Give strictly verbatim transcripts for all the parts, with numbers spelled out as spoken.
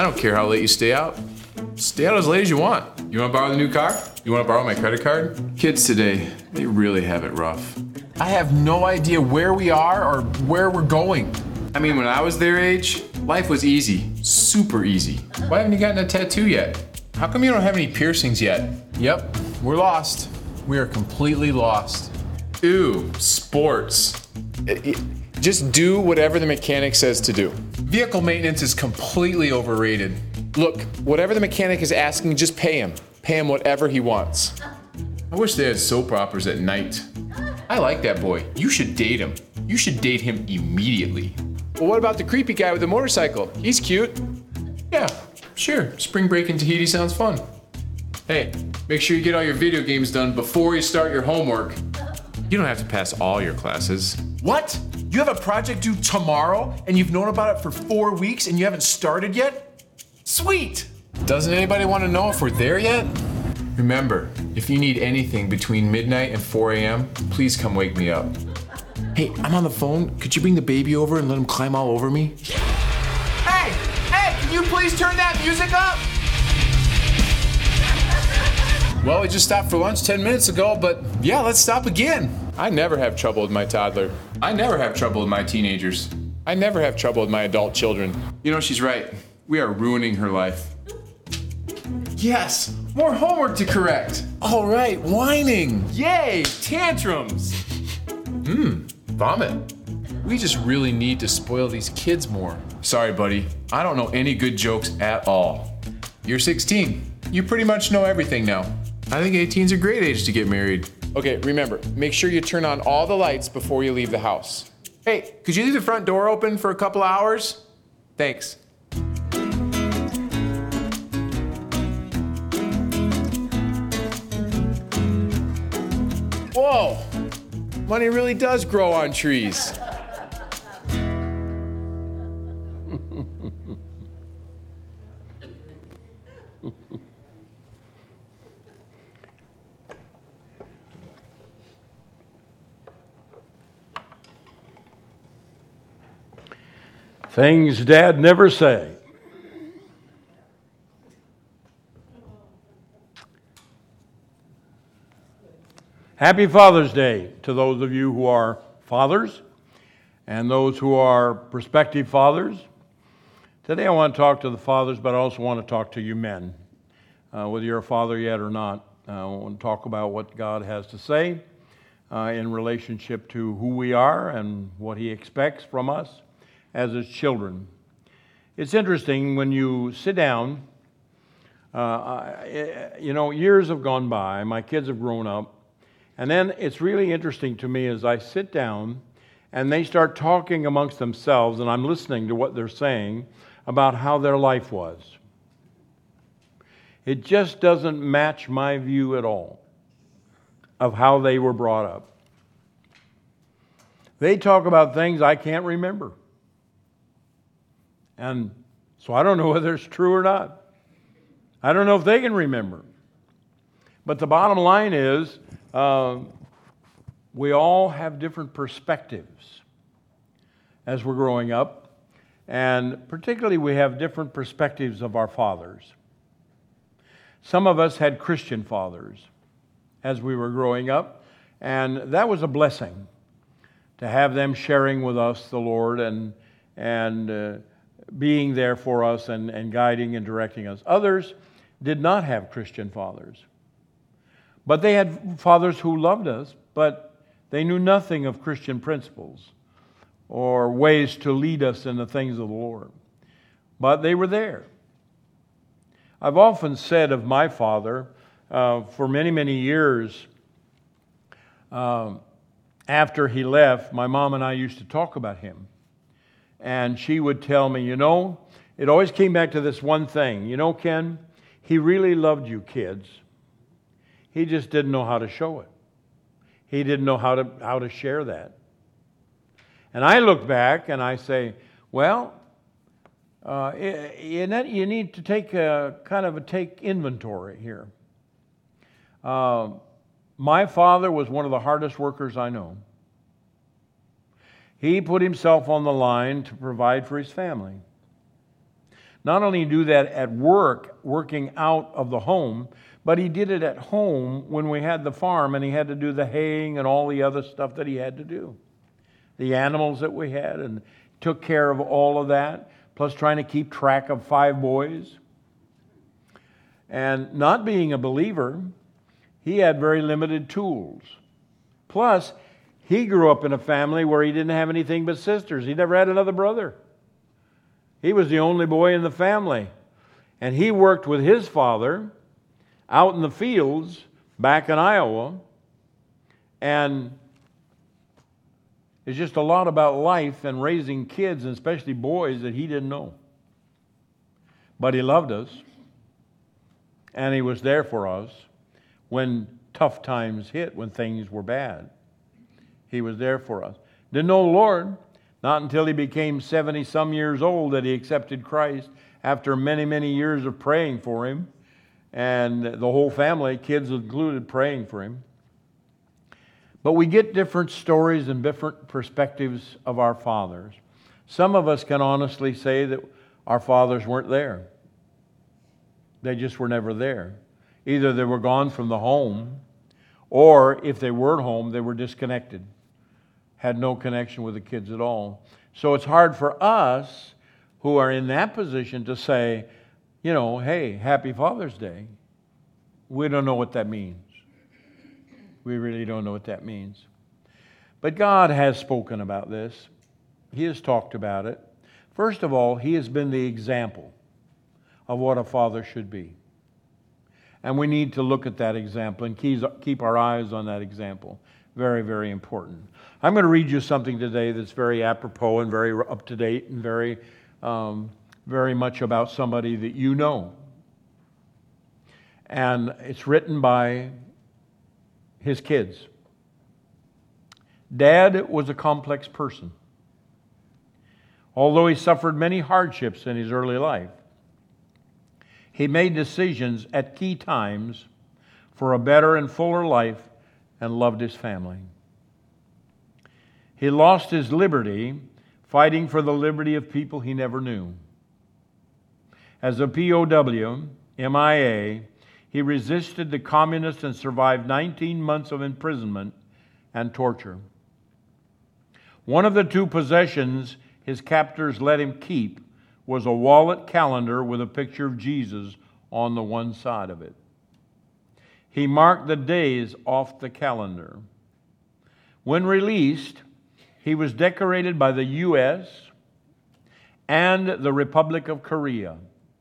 don't care how late you stay out. Stay out as late as you want. You want to borrow the new car? You want to borrow my credit card? Kids today, they really have it rough. I have no idea where we are or where we're going. I mean, when I was their age, life was easy, super easy. Why haven't you gotten a tattoo yet? How come you don't have any piercings yet? Yep, we're lost. We are completely lost. Ooh, sports. Just do whatever the mechanic says to do. Vehicle maintenance is completely overrated. Look, whatever the mechanic is asking, just pay him. Pay him whatever he wants. I wish they had soap operas at night. I like that boy. You should date him. You should date him immediately. Well, what about the creepy guy with the motorcycle? He's cute. Yeah, sure. Spring break in Tahiti sounds fun. Hey, make sure you get all your video games done before you start your homework. You don't have to pass all your classes. What? You have a project due tomorrow and you've known about it for four weeks and you haven't started yet? Sweet! Doesn't anybody want to know if we're there yet? Remember, if you need anything between midnight and four a.m., please come wake me up. Hey, I'm on the phone. Could you bring the baby over and let him climb all over me? Hey! Hey, can you please turn that music up? Well, we just stopped for lunch ten minutes ago, but yeah, let's stop again. I never have trouble with my toddler. I never have trouble with my teenagers. I never have trouble with my adult children. You know, she's right. We are ruining her life. Yes, more homework to correct. All right, whining. Yay, tantrums. Hmm, vomit. We just really need to spoil these kids more. Sorry, buddy. I don't know any good jokes at all. You're sixteen. You pretty much know everything now. I think eighteen's a great age to get married. Okay, remember, make sure you turn on all the lights before you leave the house. Hey, could you leave the front door open for a couple hours? Thanks. Whoa, money really does grow on trees. Things Dad never say. Happy Father's Day to those of you who are fathers and those who are prospective fathers. Today I want to talk to the fathers, but I also want to talk to you men, uh, whether you're a father yet or not. Uh, I want to talk about what God has to say uh, in relationship to who we are and what He expects from us as His children. It's interesting when you sit down, uh, I, you know, years have gone by, my kids have grown up, and then it's really interesting to me as I sit down and they start talking amongst themselves and I'm listening to what they're saying about how their life was. It just doesn't match my view at all of how they were brought up. They talk about things I can't remember. And so I don't know whether it's true or not. I don't know if they can remember. But the bottom line is, uh, we all have different perspectives as we're growing up. And particularly we have different perspectives of our fathers. Some of us had Christian fathers as we were growing up. And that was a blessing to have them sharing with us the Lord and, and uh, being there for us and, and guiding and directing us. Others did not have Christian fathers. But they had fathers who loved us, but they knew nothing of Christian principles or ways to lead us in the things of the Lord. But they were there. I've often said of my father, uh, for many, many years, um, after he left, my mom and I used to talk about him. And she would tell me, you know, it always came back to this one thing. You know, Ken, he really loved you kids. He just didn't know how to show it. He didn't know how to how to share that. And I look back and I say, well, uh, you need to take a kind of a take inventory here. Uh, my father was one of the hardest workers I know. He put himself on the line to provide for his family. Not only do that at work, working out of the home, but he did it at home when we had the farm and he had to do the haying and all the other stuff that he had to do. The animals that we had, and took care of all of that, plus trying to keep track of five boys. And not being a believer, he had very limited tools. Plus, he grew up in a family where he didn't have anything but sisters. He never had another brother. He was the only boy in the family. And he worked with his father out in the fields back in Iowa. And it's just a lot about life and raising kids, and especially boys, that he didn't know. But he loved us. And he was there for us when tough times hit, when things were bad. He was there for us. Didn't know the Lord. Not until he became seventy-some years old that he accepted Christ, after many, many years of praying for him. And the whole family, kids included, praying for him. But we get different stories and different perspectives of our fathers. Some of us can honestly say that our fathers weren't there. They just were never there. Either they were gone from the home, or if they were at home, they were disconnected. Had no connection with the kids at all. So it's hard for us who are in that position to say, you know, hey, happy Father's Day. We don't know what that means. We really don't know what that means. But God has spoken about this. He has talked about it. First of all, He has been the example of what a father should be. And we need to look at that example and keep our eyes on that example. Very, very important. I'm going to read you something today that's very apropos and very up to date and very, um, very much about somebody that you know. And it's written by his kids. Dad was a complex person. Although he suffered many hardships in his early life, he made decisions at key times for a better and fuller life and loved his family. He lost his liberty fighting for the liberty of people he never knew. As a P O W, M I A, he resisted the communists and survived nineteen months of imprisonment and torture. One of the two possessions his captors let him keep was a wallet calendar with a picture of Jesus on the one side of it. He marked the days off the calendar. When released, he was decorated by the U S and the Republic of Korea.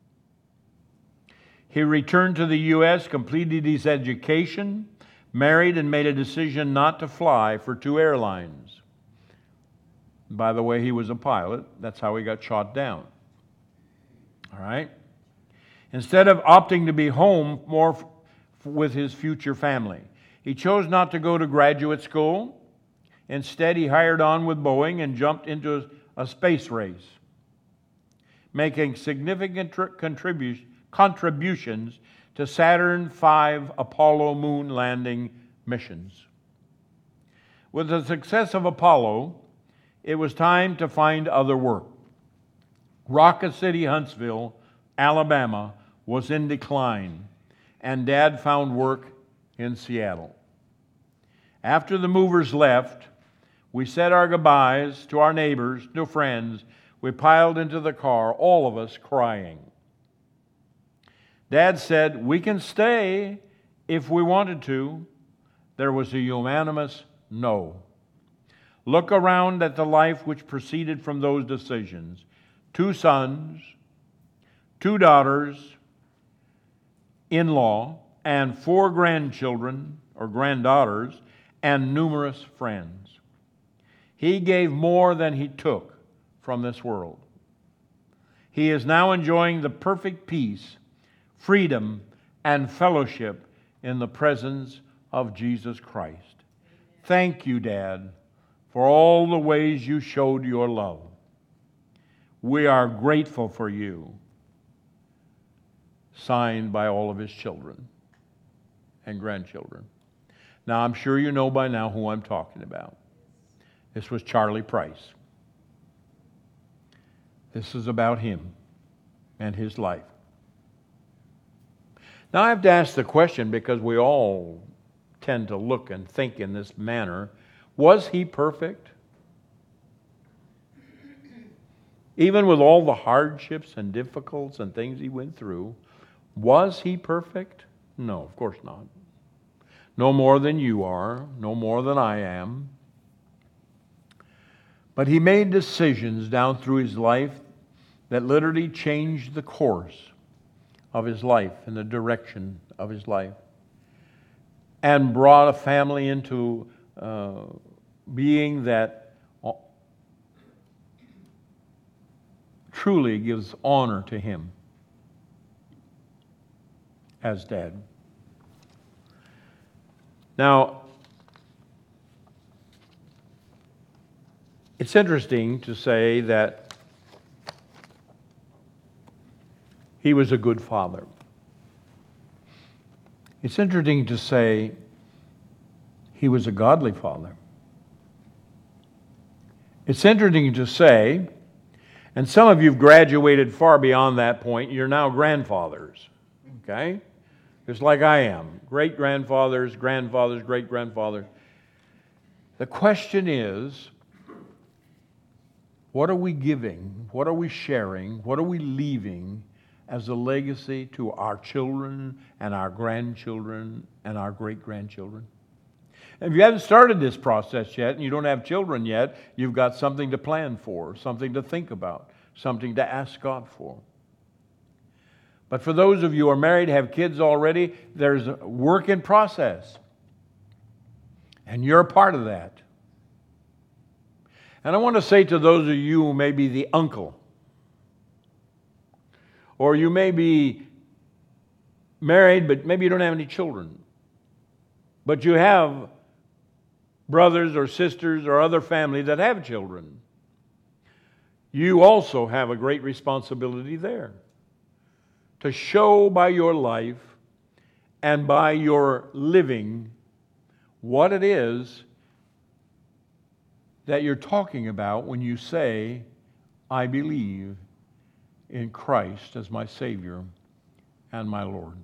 He returned to the U S, completed his education, married, and made a decision not to fly for two airlines. By the way, he was a pilot. That's how he got shot down. All right? Instead of opting to be home more f- with his future family, he chose not to go to graduate school. Instead, he hired on with Boeing and jumped into a space race, making significant tr- contribu- contributions to Saturn five Apollo moon landing missions. With the success of Apollo, it was time to find other work. Rocket City, Huntsville, Alabama, was in decline, and Dad found work in Seattle. After the movers left, we said our goodbyes to our neighbors, to friends. We piled into the car, all of us crying. Dad said, "We can stay if we wanted to." There was a unanimous no. Look around at the life which proceeded from those decisions. Two sons, two daughters, in-law, and four grandchildren or granddaughters, and numerous friends. He gave more than he took from this world. He is now enjoying the perfect peace, freedom, and fellowship in the presence of Jesus Christ. Thank you, Dad, for all the ways you showed your love. We are grateful for you. Signed by all of his children and grandchildren. Now, I'm sure you know by now who I'm talking about. This was Charlie Price. This is about him. and his life. Now I have to ask the question, because we all tend to look and think in this manner, was he perfect? Even with all the hardships and difficulties and things he went through, was he perfect? No, of course not. No more than you are, no more than I am. But he made decisions down through his life that literally changed the course of his life and the direction of his life, and brought a family into uh, being that truly gives honor to him as dad. Now, it's interesting to say that he was a good father. It's interesting to say he was a godly father. It's interesting to say, and some of you have graduated far beyond that point, you're now grandfathers, okay? Just like I am. Great-grandfathers, grandfathers, great-grandfathers. The question is, what are we giving? What are we sharing? What are we leaving as a legacy to our children and our grandchildren and our great-grandchildren? And if you haven't started this process yet and you don't have children yet, you've got something to plan for, something to think about, something to ask God for. But for those of you who are married, have kids already, there's a work in process. And you're a part of that. And I want to say to those of you who may be the uncle, or you may be married, but maybe you don't have any children, but you have brothers or sisters or other family that have children, you also have a great responsibility there to show by your life and by your living what it is that you're talking about when you say, I believe in Christ as my Savior and my Lord.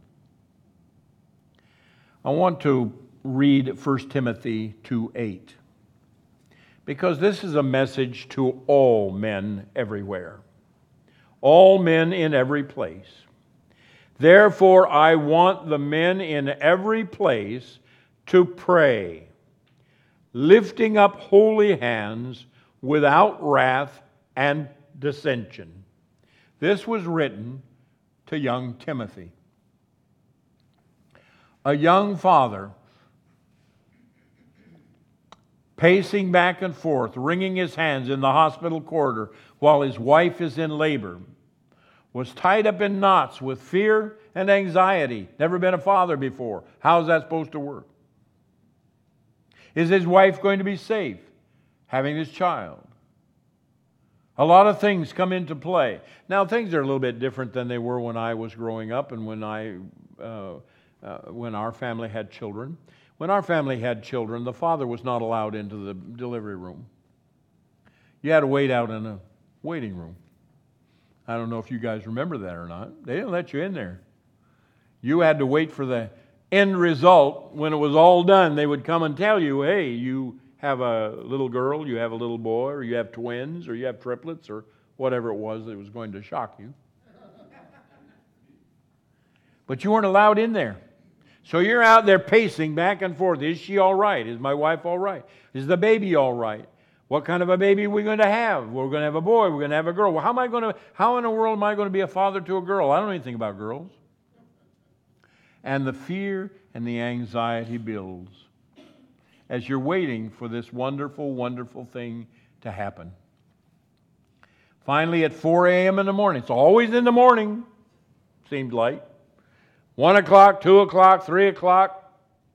I want to read First Timothy two eight, because this is a message to all men everywhere, all men in every place. Therefore, I want the men in every place to pray, lifting up holy hands without wrath and dissension. This was written to young Timothy, a young father pacing back and forth, wringing his hands in the hospital corridor while his wife is in labor, was tied up in knots with fear and anxiety. Never been a father before. How's that supposed to work? Is his wife going to be safe having this child? A lot of things come into play. Now, things are a little bit different than they were when I was growing up and when I, uh, uh, when our family had children. When our family had children, the father was not allowed into the delivery room. You had to wait out in a waiting room. I don't know if you guys remember that or not. They didn't let you in there. You had to wait for the end result. When it was all done, they would come and tell you, hey, you have a little girl, you have a little boy, or you have twins, or you have triplets, or whatever it was that was going to shock you. But you weren't allowed in there. So you're out there pacing back and forth. Is she all right? Is my wife all right? Is the baby all right? What kind of a baby are we going to have? We're going to have a boy. We're going to have a girl. Well, how am I going to? How in the world am I going to be a father to a girl? I don't know anything about girls. And the fear and the anxiety builds as you're waiting for this wonderful, wonderful thing to happen. Finally, at four a.m. in the morning, it's always in the morning, seemed like. One o'clock, two o'clock, three o'clock,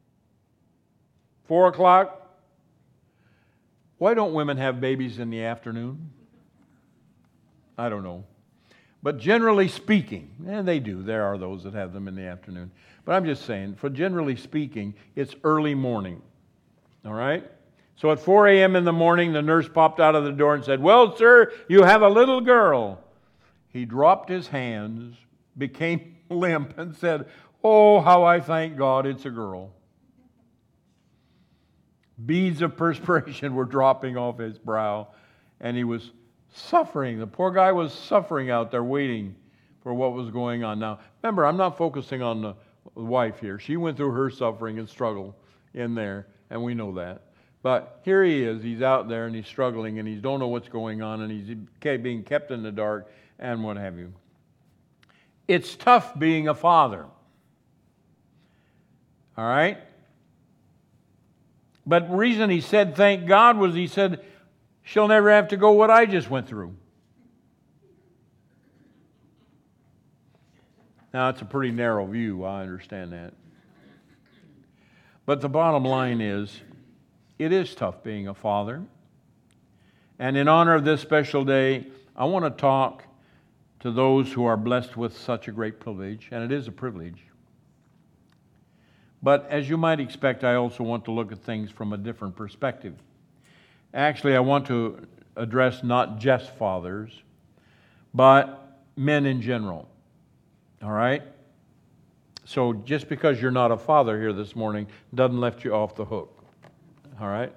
four o'clock. Why don't women have babies in the afternoon? I don't know. But generally speaking, and they do, there are those that have them in the afternoon. But I'm just saying, for generally speaking, it's early morning. All right? So at four a.m. in the morning, the nurse popped out of the door and said, well, sir, you have a little girl. he dropped his hands, became limp, and said, "Oh, how I thank God it's a girl." Beads of perspiration were dropping off his brow, and he was suffering. The poor guy was suffering out there waiting for what was going on. Now, remember, I'm not focusing on the wife here. She went through her suffering and struggle in there, and we know that. But here he is. He's out there, and he's struggling, and he don't know what's going on, and he's being kept in the dark, and what have you. It's tough being a father. All right? But the reason he said thank God was he said, she'll never have to go what I just went through. Now, it's a pretty narrow view. I understand that. But the bottom line is, it is tough being a father. And in honor of this special day, I want to talk to those who are blessed with such a great privilege, and it is a privilege. But as you might expect, I also want to look at things from a different perspective. Actually, I want to address not just fathers, but men in general. All right? So just because you're not a father here this morning doesn't let you off the hook. All right?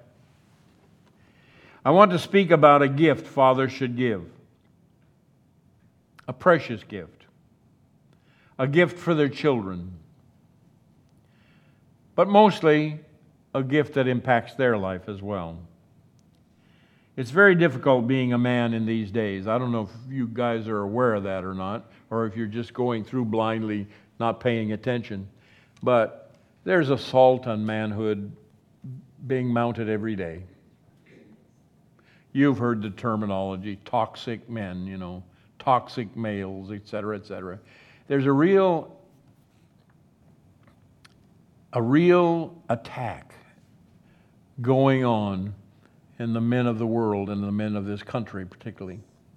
I want to speak about a gift fathers should give. A precious gift. A gift for their children. But mostly a gift that impacts their life as well. It's very difficult being a man in these days. I don't know if you guys are aware of that or not, or if you're just going through blindly, not paying attention. But there's assault on manhood being mounted every day. You've heard the terminology, toxic men, you know, toxic males, et cetera, et cetera. There's a real, a real attack going on in the men of the world and the men of this country particularly.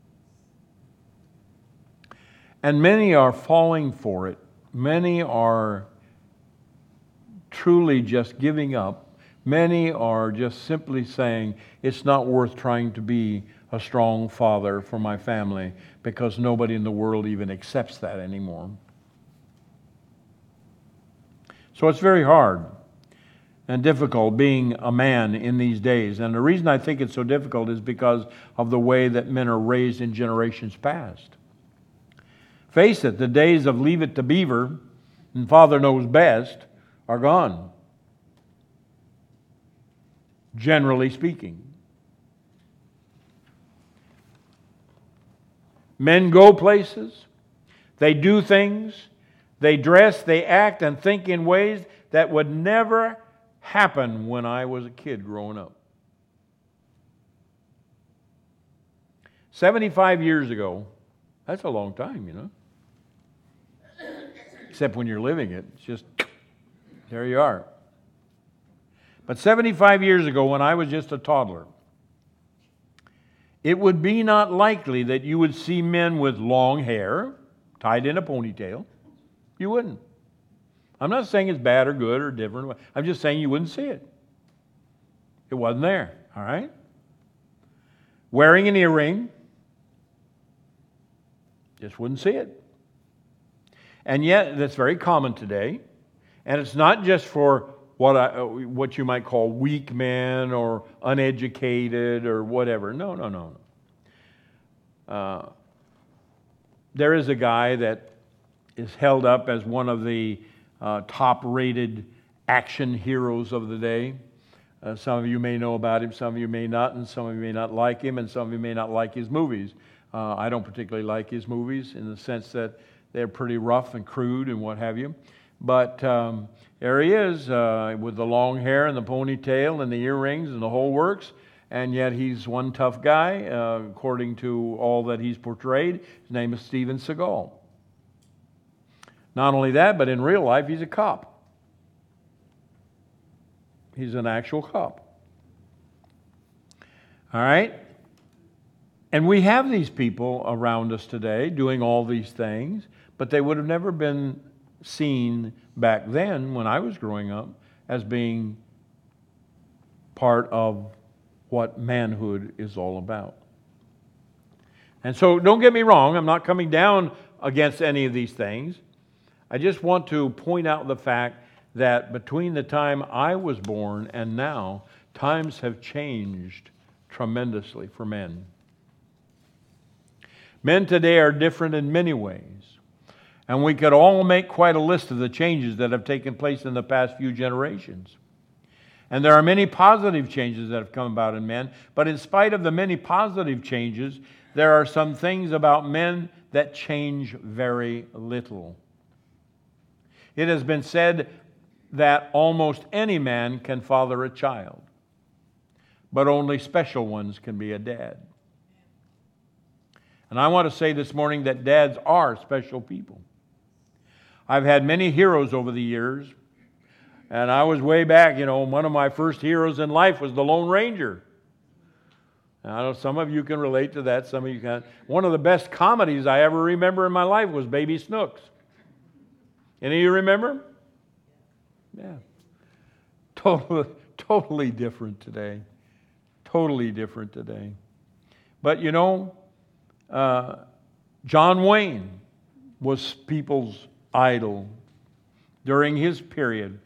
And many are falling for it. Many are truly just giving up. Many are just simply saying, it's not worth trying to be a strong father for my family because nobody in the world even accepts that anymore. So it's very hard and difficult being a man in these days. And the reason I think it's so difficult is because of the way that men are raised in generations past. Face it, the days of leave it to Beaver and father knows best are gone. Generally speaking. Men go places, they do things, they dress, they act and think in ways that would never happen when I was a kid growing up. seventy-five years ago, that's a long time, you know. Except when you're living it, it's just, there you are. But seventy-five years ago, when I was just a toddler, it would be not likely that you would see men with long hair tied in a ponytail. You wouldn't. I'm not saying it's bad or good or different. I'm just saying you wouldn't see it. It wasn't there, all right? Wearing an earring, just wouldn't see it. And yet, that's very common today. And it's not just for what I, what you might call weak men or uneducated or whatever. No, no, no. Uh, there is a guy that is held up as one of the uh, top-rated action heroes of the day. Uh, some of you may know about him, some of you may not, and some of you may not like him, and some of you may not like his movies. Uh, I don't particularly like his movies in the sense that they're pretty rough and crude and what have you. But um, there he is uh, with the long hair and the ponytail and the earrings and the whole works. And yet he's one tough guy, uh, according to all that he's portrayed. His name is Steven Seagal. Not only that, but in real life, he's a cop. He's an actual cop. All right? And we have these people around us today doing all these things, but they would have never been seen back then when I was growing up as being part of what manhood is all about. And so don't get me wrong, I'm not coming down against any of these things. I just want to point out the fact that between the time I was born and now, times have changed tremendously for men. Men today are different in many ways. And we could all make quite a list of the changes that have taken place in the past few generations. And there are many positive changes that have come about in men. But in spite of the many positive changes, there are some things about men that change very little. It has been said that almost any man can father a child, but only special ones can be a dad. And I want to say this morning that dads are special people. I've had many heroes over the years, and I was way back, you know, one of my first heroes in life was the Lone Ranger. I know some of you can relate to that, some of you can't. One of the best comedies I ever remember in my life was Baby Snooks. Any of you remember? Yeah. Totally, totally different today. Totally different today. But you know, uh, John Wayne was people's idol during his period.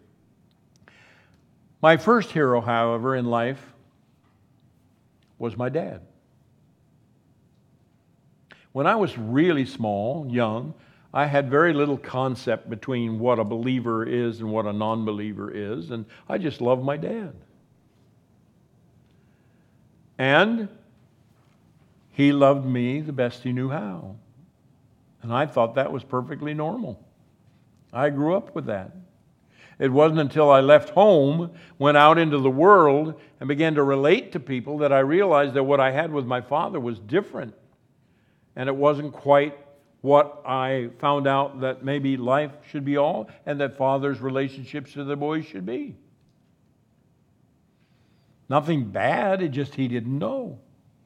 My first hero, however, in life was my dad. When I was really small, young, I had very little concept between what a believer is and what a non-believer is, and I just loved my dad. And he loved me the best he knew how. And I thought that was perfectly normal. I grew up with that. It wasn't until I left home, went out into the world, and began to relate to people that I realized that what I had with my father was different. And it wasn't quite what I found out that maybe life should be all, and that fathers' relationships to their boys should be. Nothing bad, it just he didn't know.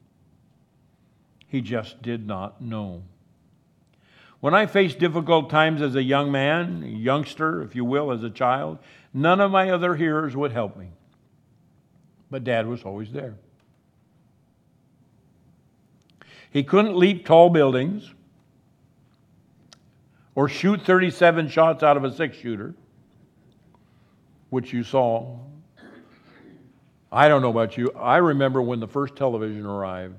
He just did not know. When I faced difficult times as a young man, a youngster, if you will, as a child, none of my other hearers would help me. But Dad was always there. He couldn't leap tall buildings or shoot thirty-seven shots out of a six-shooter, which you saw. I don't know about you. I remember when the first television arrived.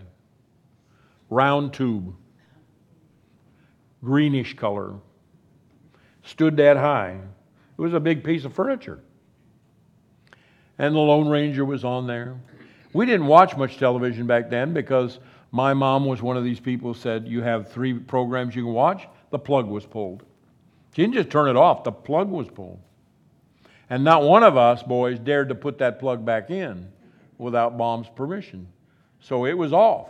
Round tube. Greenish color. Stood that high. It was a big piece of furniture. And the Lone Ranger was on there. We didn't watch much television back then because my mom was one of these people who said, you have three programs you can watch. The plug was pulled. She didn't just turn it off. The plug was pulled. And not one of us boys dared to put that plug back in without Mom's permission. So it was off.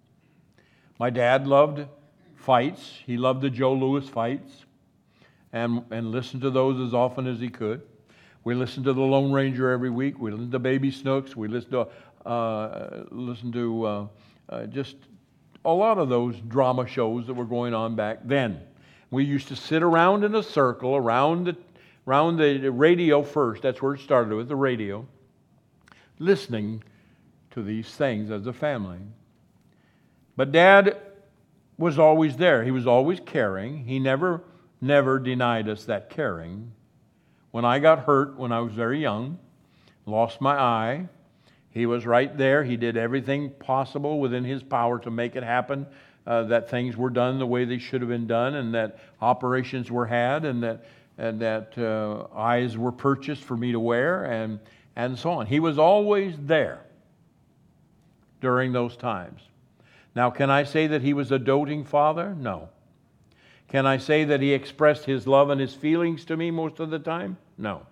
My dad loved fights. He loved the Joe Louis fights and, and listened to those as often as he could. We listened to the Lone Ranger every week. We listened to Baby Snooks. We listened to, uh, listened to uh, uh, just a lot of those drama shows that were going on back then. We used to sit around in a circle around the, around the radio first. That's where it started with, the radio, listening to these things as a family. But Dad was always there. He was always caring. He never, never denied us that caring. When I got hurt when I was very young, lost my eye, he was right there. He did everything possible within his power to make it happen, uh, that things were done the way they should have been done, and that operations were had, and that and that uh, eyes were purchased for me to wear, and, and so on. He was always there during those times. Now, can I say that he was a doting father? No. Can I say that he expressed his love and his feelings to me most of the time? No.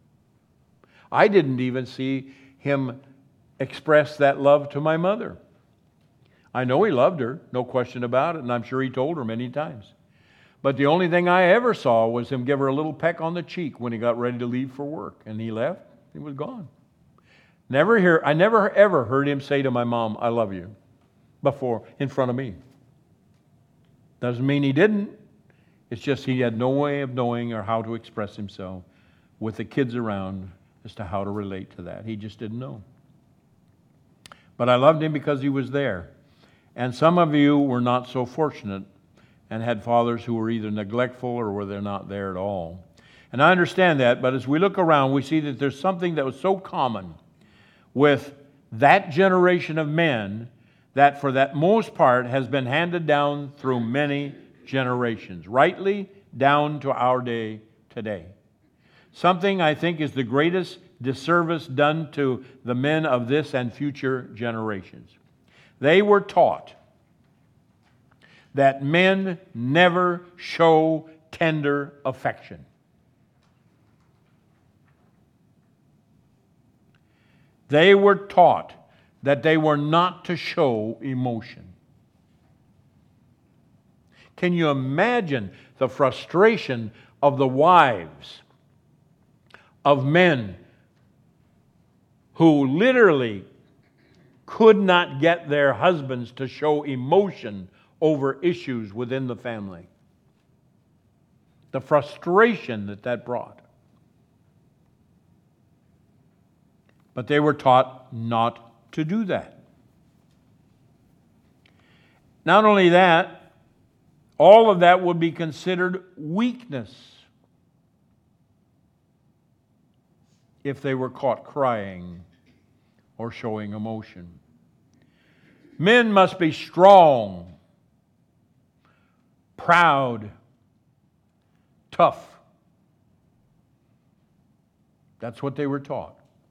I didn't even see him express that love to my mother. I know he loved her, no question about it, and I'm sure he told her many times. But the only thing I ever saw was him give her a little peck on the cheek when he got ready to leave for work. And he left, he was gone. Never hear, I never ever heard him say to my mom, I love you, before, in front of me. Doesn't mean he didn't. It's just he had no way of knowing or how to express himself with the kids around as to how to relate to that. He just didn't know. But I loved him because he was there. And some of you were not so fortunate and had fathers who were either neglectful or were they not there at all. And I understand that, but as we look around, we see that there's something that was so common with that generation of men that for that most part has been handed down through many generations, rightly down to our day today. Something I think is the greatest disservice done to the men of this and future generations. They were taught that men never show tender affection. They were taught that they were not to show emotion. Can you imagine the frustration of the wives of men who literally could not get their husbands to show emotion over issues within the family? The frustration that that brought. But they were taught not to do that. Not only that, all of that would be considered weakness if they were caught crying or showing emotion. Men must be strong, proud, tough. That's what they were taught.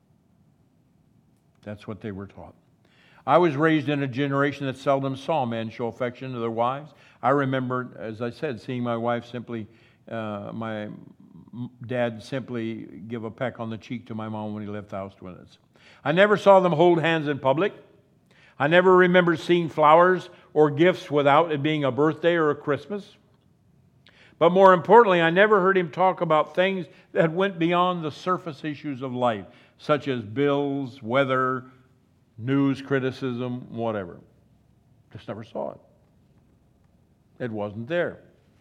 That's what they were taught. I was raised in a generation that seldom saw men show affection to their wives. I remember, as I said, seeing my wife simply, uh, my dad simply give a peck on the cheek to my mom when he left the house with us. I never saw them hold hands in public. I never remember seeing flowers or gifts without it being a birthday or a Christmas. But more importantly, I never heard him talk about things that went beyond the surface issues of life, such as bills, weather, news, criticism, whatever. Just never saw it. It wasn't there.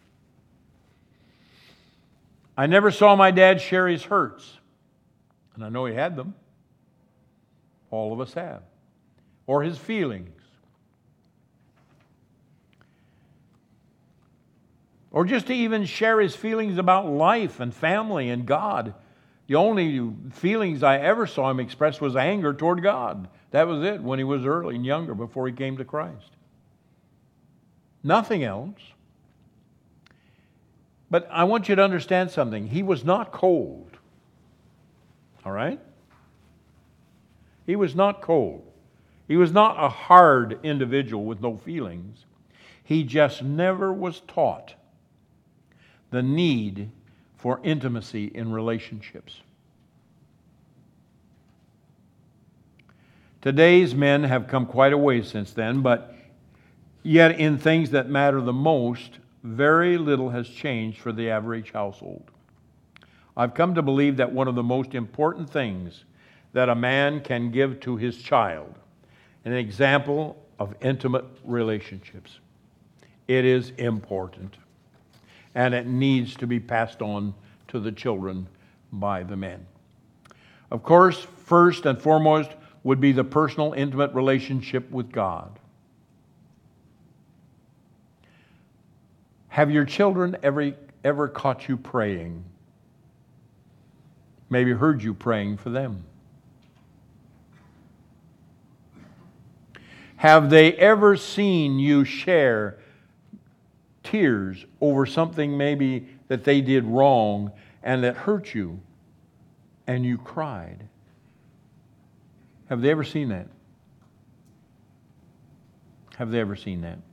I never saw my dad share his hurts. And I know he had them. All of us have. Or his feelings. Or just to even share his feelings about life and family and God. The only feelings I ever saw him express was anger toward God. That was it when he was early and younger, before he came to Christ. Nothing else. But I want you to understand something. He was not cold. All right? He was not cold. He was not a hard individual with no feelings. He just never was taught the need for intimacy in relationships. Today's men have come quite a way since then, but yet in things that matter the most, very little has changed for the average household. I've come to believe that one of the most important things that a man can give to his child, an example of intimate relationships. It is important, and it needs to be passed on to the children by the men. Of course, first and foremost would be the personal, intimate relationship with God. Have your children ever, ever caught you praying? Maybe heard you praying for them? Have they ever seen you share tears over something maybe that they did wrong and that hurt you, and you cried? Have they ever seen that? Have they ever seen that?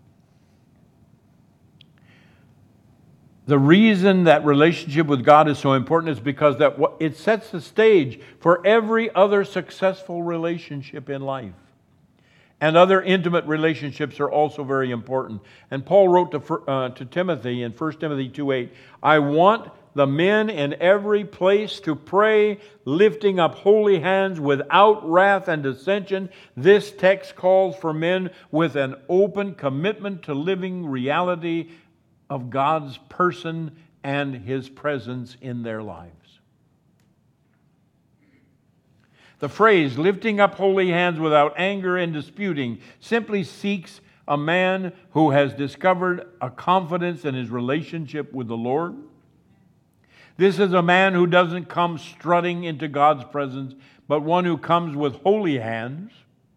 The reason that relationship with God is so important is because that it sets the stage for every other successful relationship in life. And other intimate relationships are also very important. And Paul wrote to, uh, to Timothy in First Timothy two eight, I want the men in every place to pray, lifting up holy hands without wrath and dissension. This text calls for men with an open commitment to living reality of God's person and His presence in their lives. The phrase, lifting up holy hands without anger and disputing, simply seeks a man who has discovered a confidence in his relationship with the Lord. This is a man who doesn't come strutting into God's presence, but one who comes with holy hands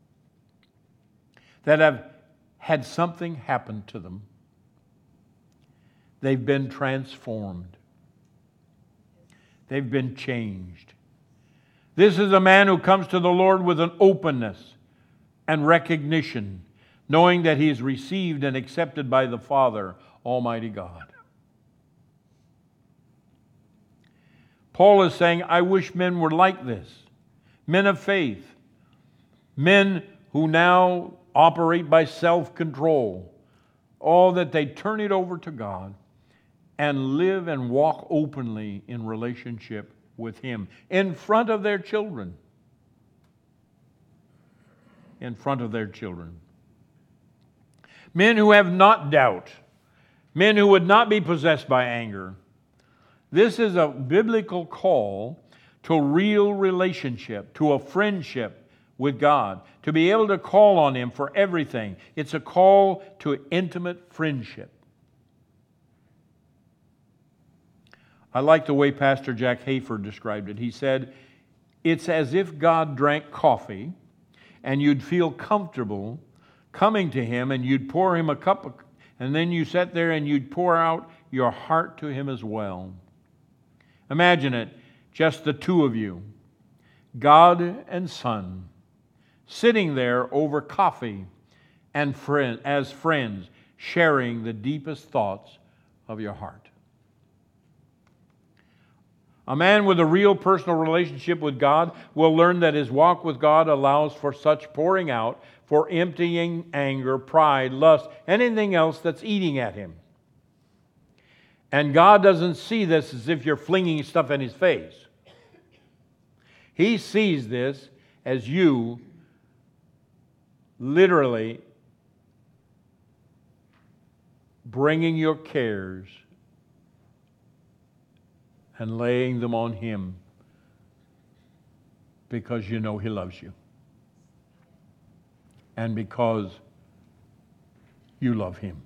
that have had something happen to them. They've been transformed. They've been changed. This is a man who comes to the Lord with an openness and recognition, knowing that he is received and accepted by the Father, Almighty God. Paul is saying, I wish men were like this. Men of faith. Men who now operate by self-control. All that they turn it over to God and live and walk openly in relationship with Him in front of their children. In front of their children. Men who have not doubt. Men who would not be possessed by anger. This is a biblical call to real relationship, to a friendship with God, to be able to call on Him for everything. It's a call to intimate friendship. I like the way Pastor Jack Hayford described it. He said, it's as if God drank coffee and you'd feel comfortable coming to Him and you'd pour Him a cup of, and then you sat there and you'd pour out your heart to Him as well. Imagine it, just the two of you, God and Son, sitting there over coffee and friend, as friends, sharing the deepest thoughts of your heart. A man with a real personal relationship with God will learn that his walk with God allows for such pouring out, for emptying anger, pride, lust, anything else that's eating at him. And God doesn't see this as if you're flinging stuff in His face. He sees this as you literally bringing your cares and laying them on Him because you know He loves you. And because you love Him.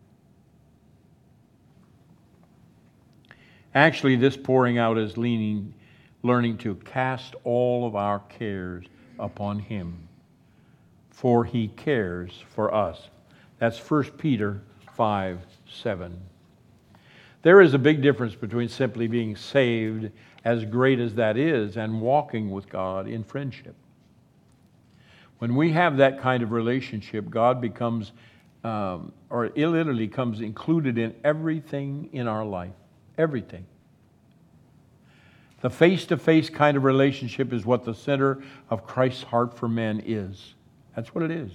Actually, this pouring out is leaning, learning to cast all of our cares upon Him, for He cares for us. That's First Peter five seven. There is a big difference between simply being saved, as great as that is, and walking with God in friendship. When we have that kind of relationship, God becomes, um, or it literally comes included in everything in our life. Everything. The face-to-face kind of relationship is what the center of Christ's heart for men is. That's what it is.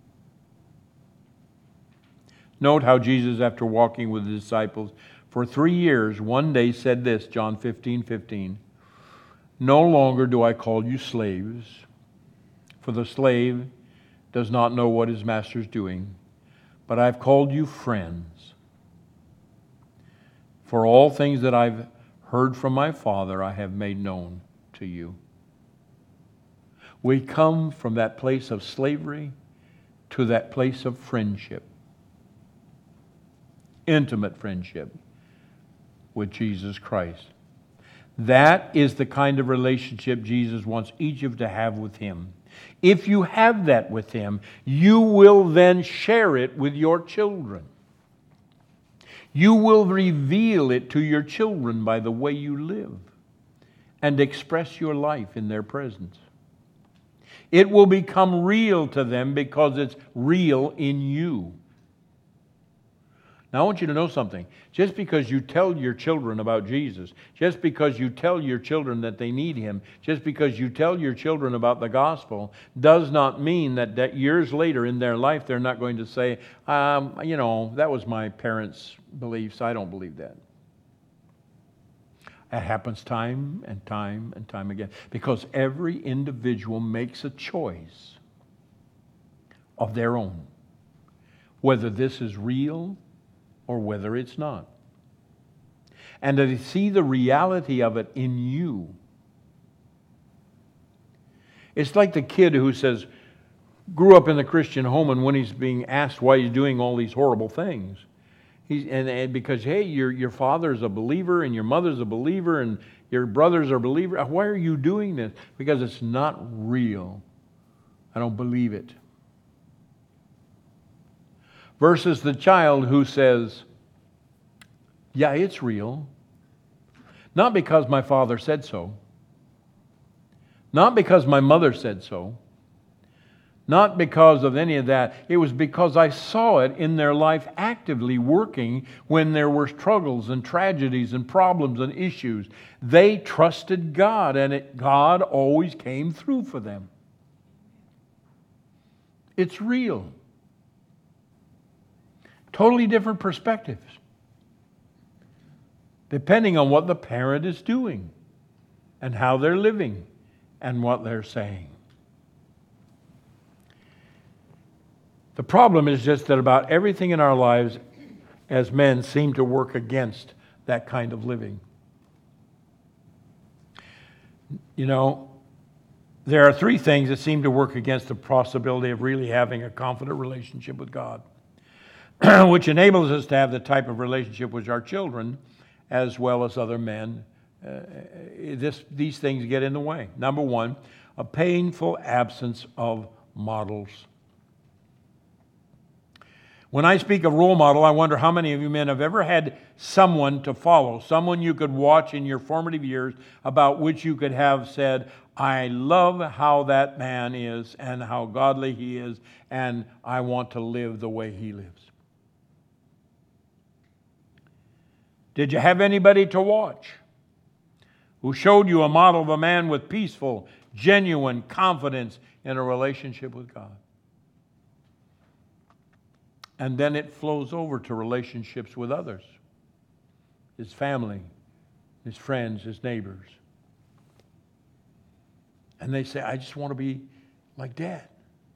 Note how Jesus, after walking with the disciples for three years, one day said this, John fifteen fifteen, no longer do I call you slaves, for the slave does not know what his master is doing, but I've called you friends. For all things that I've heard from my Father, I have made known to you. We come from that place of slavery to that place of friendship. Intimate friendship with Jesus Christ. That is the kind of relationship Jesus wants each of you to have with Him. If you have that with Him, you will then share it with your children. You will reveal it to your children by the way you live and express your life in their presence. It will become real to them because it's real in you. Now I want you to know something. Just because you tell your children about Jesus, just because you tell your children that they need Him, just because you tell your children about the gospel, does not mean that, that years later in their life they're not going to say, um, you know, that was my parents' beliefs. I don't believe that. It happens time and time and time again because every individual makes a choice of their own, whether this is real or whether it's not. And to see the reality of it in you It's like the kid who says, grew up in the Christian home, and when he's being asked why he's doing all these horrible things, he's, and, and because, hey, your, your father's a believer, and your mother's a believer, and your brothers are believers, why are you doing this? Because it's not real. I don't believe it. Versus the child who says, yeah, it's real. Not because my father said so. Not because my mother said so. Not because of any of that. It was because I saw it in their life actively working when there were struggles and tragedies and problems and issues. They trusted God, and it, God always came through for them. It's real. Totally different perspectives, depending on what the parent is doing and how they're living and what they're saying. The problem is just that about everything in our lives as men seem to work against that kind of living. You know, there are three things that seem to work against the possibility of really having a confident relationship with God, which enables us to have the type of relationship with our children as well as other men. Uh, this, these things get in the way. Number one, a painful absence of models. When I speak of role model, I wonder how many of you men have ever had someone to follow, someone you could watch in your formative years about which you could have said, I love how that man is and how godly he is, and I want to live the way he lives. Did you have anybody to watch who showed you a model of a man with peaceful, genuine confidence in a relationship with God? And then it flows over to relationships with others, his family, his friends, his neighbors. And they say, I just want to be like Dad.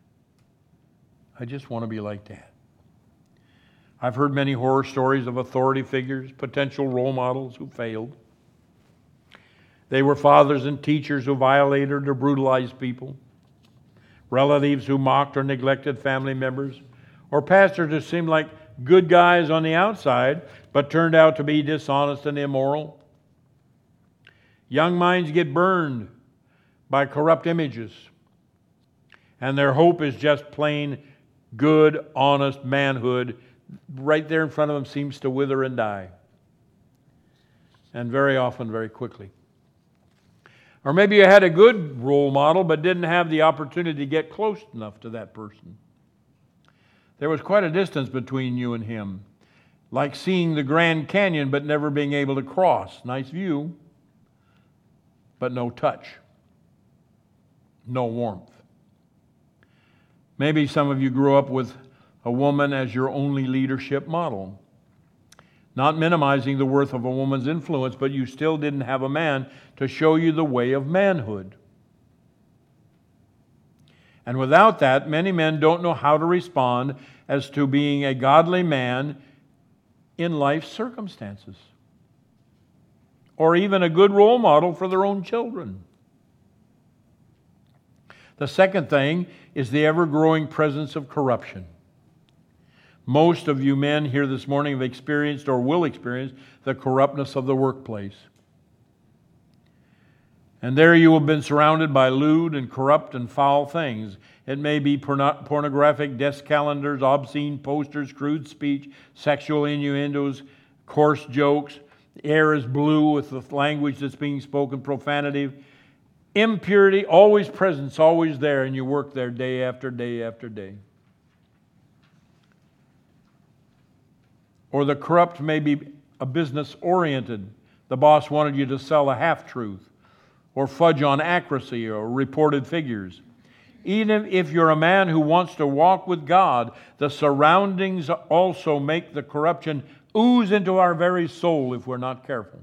I just want to be like Dad. I've heard many horror stories of authority figures, potential role models who failed. They were fathers and teachers who violated or brutalized people, relatives who mocked or neglected family members, or pastors who seemed like good guys on the outside, but turned out to be dishonest and immoral. Young minds get burned by corrupt images, and their hope is just plain good, honest manhood. Right there in front of them seems to wither and die, and very often very quickly. Or maybe you had a good role model but didn't have the opportunity to get close enough to that person. There was quite a distance between you and him, like seeing the Grand Canyon but never being able to cross. Nice view, but no touch, no warmth. Maybe some of you grew up with a woman as your only leadership model. Not minimizing the worth of a woman's influence, but you still didn't have a man to show you the way of manhood. And without that, many men don't know how to respond as to being a godly man in life's circumstances, or even a good role model for their own children. The second thing is the ever-growing presence of corruption. Most of you men here this morning have experienced or will experience the corruptness of the workplace. And there you have been surrounded by lewd and corrupt and foul things. It may be porno- pornographic desk calendars, obscene posters, crude speech, sexual innuendos, coarse jokes. The air is blue with the language that's being spoken, profanity, impurity, always present, always there, and you work there day after day after day. Or the corrupt may be a business-oriented. The boss wanted you to sell a half-truth, or fudge on accuracy or reported figures. Even if you're a man who wants to walk with God, the surroundings also make the corruption ooze into our very soul if we're not careful.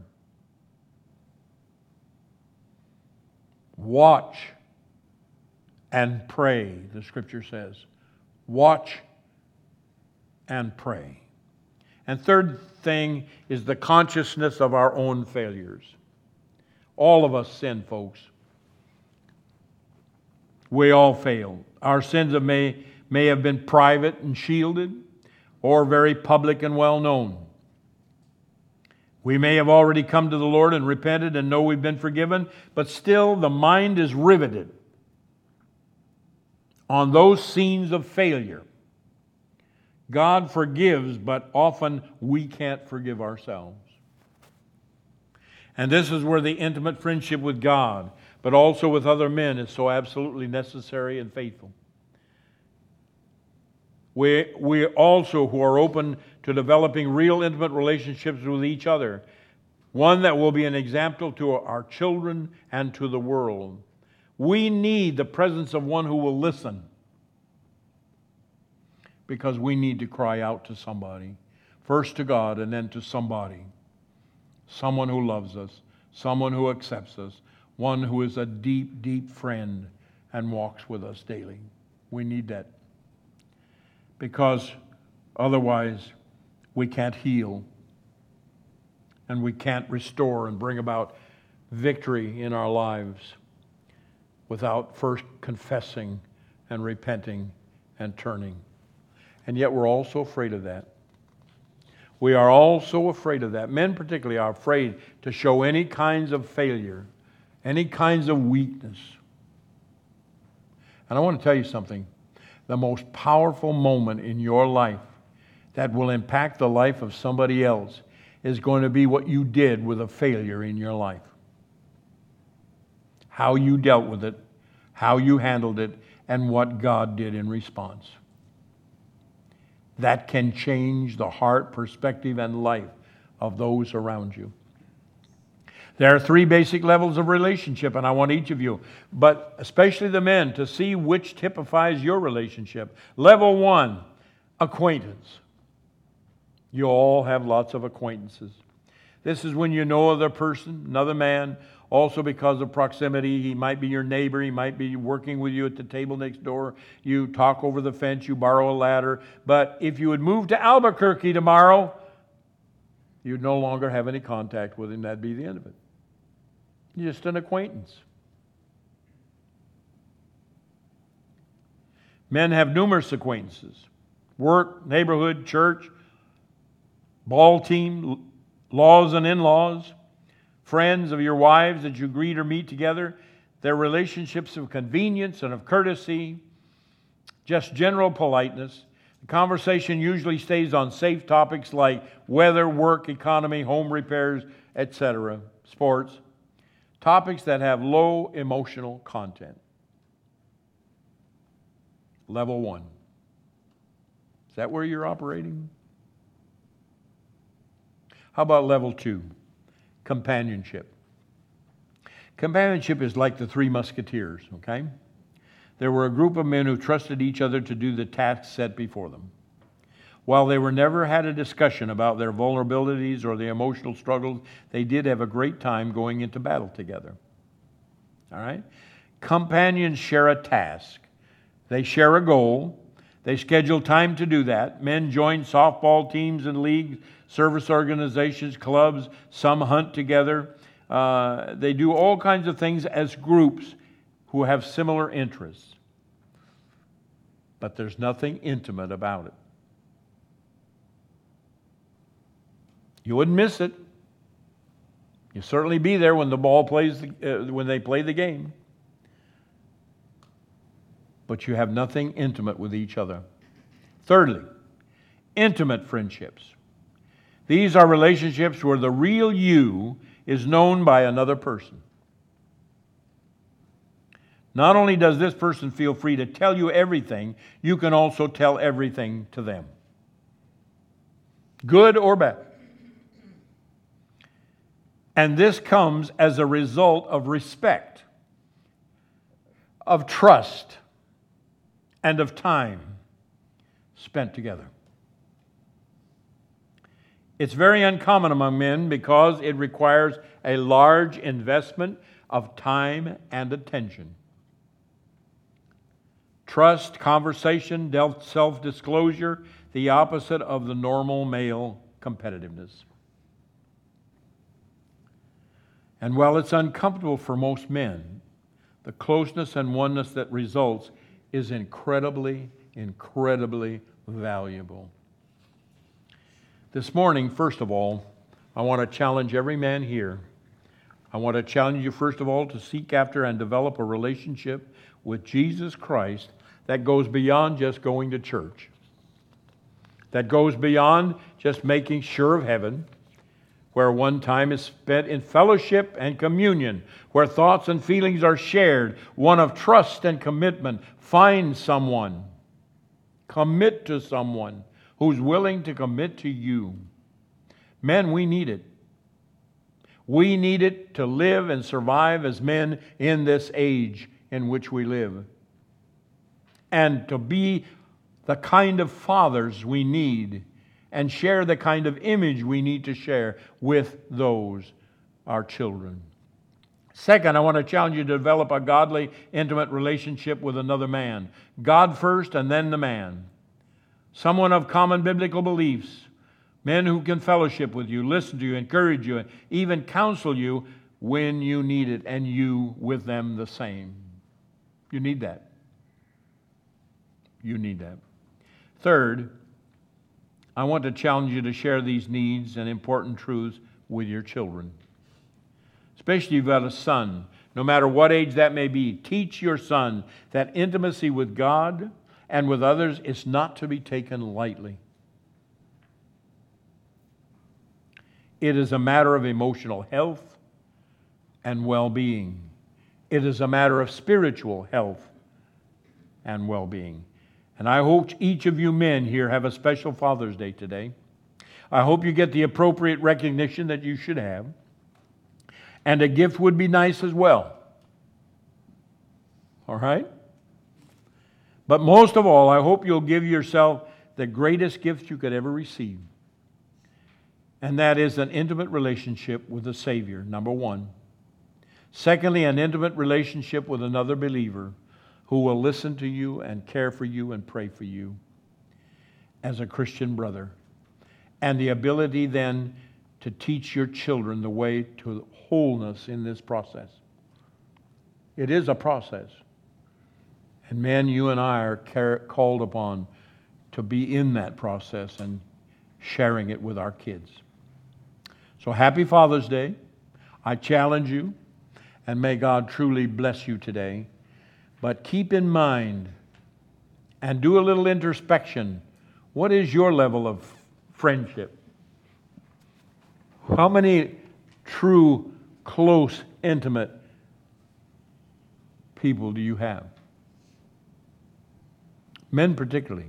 Watch and pray, the Scripture says. Watch and pray. And third thing is the consciousness of our own failures. All of us sin, folks. We all fail. Our sins may, may have been private and shielded, or very public and well known. We may have already come to the Lord and repented and know we've been forgiven, but still the mind is riveted on those scenes of failure. God forgives, but often we can't forgive ourselves. And this is where the intimate friendship with God, but also with other men, is so absolutely necessary and faithful. We, we also who are open to developing real intimate relationships with each other, one that will be an example to our children and to the world. We need the presence of one who will listen, because we need to cry out to somebody, first to God and then to somebody, someone who loves us, someone who accepts us, one who is a deep, deep friend and walks with us daily. We need that, because otherwise we can't heal and we can't restore and bring about victory in our lives without first confessing and repenting and turning. And yet we're all so afraid of that. We are all so afraid of that. Men particularly are afraid to show any kinds of failure, any kinds of weakness. And I want to tell you something. The most powerful moment in your life that will impact the life of somebody else is going to be what you did with a failure in your life. How you dealt with it, how you handled it, and what God did in response. That can change the heart, perspective, and life of those around you. There are three basic levels of relationship, and I want each of you, but especially the men, to see which typifies your relationship. Level one, acquaintance. You all have lots of acquaintances. This is when you know another person, another man, also because of proximity. He might be your neighbor. He might be working with you at the table next door. You talk over the fence. You borrow a ladder. But if you would move to Albuquerque tomorrow, you'd no longer have any contact with him. That'd be the end of it. You're just an acquaintance. Men have numerous acquaintances. Work, neighborhood, church, ball team, laws and in-laws, friends of your wives that you greet or meet together. They're relationships of convenience and of courtesy, just general politeness. The conversation usually stays on safe topics like weather, work, economy, home repairs, et cetera, sports. Topics that have low emotional content. Level one. Is that where you're operating? How about level two? Companionship. Companionship is like the Three Musketeers, okay? There were a group of men who trusted each other to do the tasks set before them. While they were never had a discussion about their vulnerabilities or the emotional struggles, they did have a great time going into battle together. All right? Companions share a task. They share a goal. They schedule time to do that. Men join softball teams and leagues, service organizations, clubs. Some hunt together. Uh, they do all kinds of things as groups who have similar interests. But there's nothing intimate about it. You wouldn't miss it. You'll certainly be there when the ball plays, the, uh, when they play the game. But you have nothing intimate with each other. Thirdly, intimate friendships. These are relationships where the real you is known by another person. Not only does this person feel free to tell you everything, you can also tell everything to them. Good or bad. And this comes as a result of respect, of trust, and of time spent together. It's very uncommon among men because it requires a large investment of time and attention. Trust, conversation, self-disclosure, the opposite of the normal male competitiveness. And while it's uncomfortable for most men, the closeness and oneness that results is incredibly, incredibly valuable. This morning, first of all, I want to challenge every man here. I want to challenge you, first of all, to seek after and develop a relationship with Jesus Christ that goes beyond just going to church, that goes beyond just making sure of heaven, where one time is spent in fellowship and communion, where thoughts and feelings are shared, one of trust and commitment. Find someone, commit to someone who's willing to commit to you. Men, we need it. We need it to live and survive as men in this age in which we live. And to be the kind of fathers we need and share the kind of image we need to share with those, our children. Second, I want to challenge you to develop a godly, intimate relationship with another man. God first and then the man. Someone of common biblical beliefs. Men who can fellowship with you, listen to you, encourage you, and even counsel you when you need it, and you with them the same. You need that. You need that. Third, I want to challenge you to share these needs and important truths with your children. Especially if you've got a son, no matter what age that may be. Teach your son that intimacy with God and with others is not to be taken lightly. It is a matter of emotional health and well-being. It is a matter of spiritual health and well-being. And I hope each of you men here have a special Father's Day today. I hope you get the appropriate recognition that you should have. And a gift would be nice as well. All right? But most of all, I hope you'll give yourself the greatest gift you could ever receive. And that is an intimate relationship with the Savior, number one. Secondly, an intimate relationship with another believer who will listen to you and care for you and pray for you as a Christian brother. And the ability then to teach your children the way to wholeness in this process. It is a process. And men, you and I are called upon to be in that process and sharing it with our kids. So happy Father's Day. I challenge you, and may God truly bless you today. But keep in mind and do a little introspection. What is your level of friendship? How many true, close, intimate people do you have? Men particularly,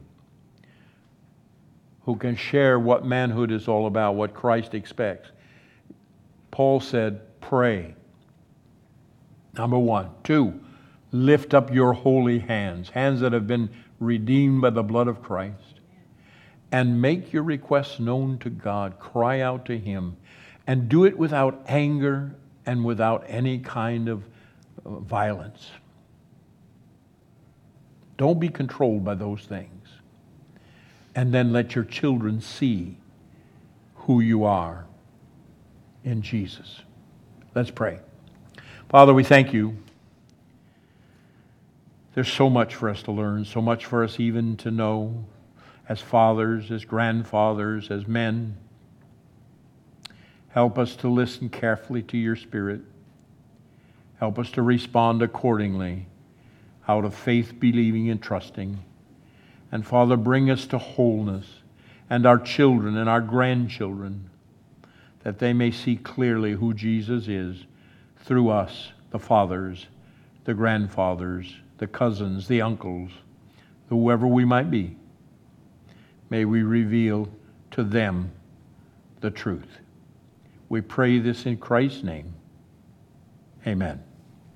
who can share what manhood is all about, what Christ expects. Paul said, pray. Number one. Two, lift up your holy hands, hands that have been redeemed by the blood of Christ, and make your requests known to God. Cry out to Him, and do it without anger and without any kind of violence. Don't be controlled by those things. And then let your children see who you are in Jesus. Let's pray. Father, we thank you. There's so much for us to learn, so much for us even to know as fathers, as grandfathers, as men. Help us to listen carefully to your Spirit. Help us to respond accordingly out of faith, believing, and trusting. And Father, bring us to wholeness, and our children and our grandchildren, that they may see clearly who Jesus is through us, the fathers, the grandfathers, the cousins, the uncles, whoever we might be. May we reveal to them the truth. We pray this in Christ's name. Amen.